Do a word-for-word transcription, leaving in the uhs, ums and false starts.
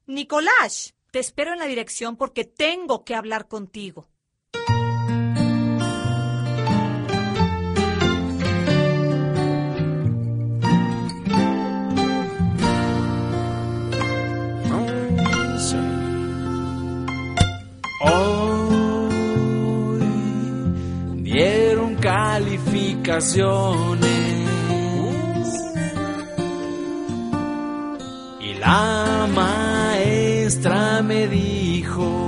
Nicolás, te espero en la dirección porque tengo que hablar contigo. Hoy dieron calificaciones y la maestra me dijo: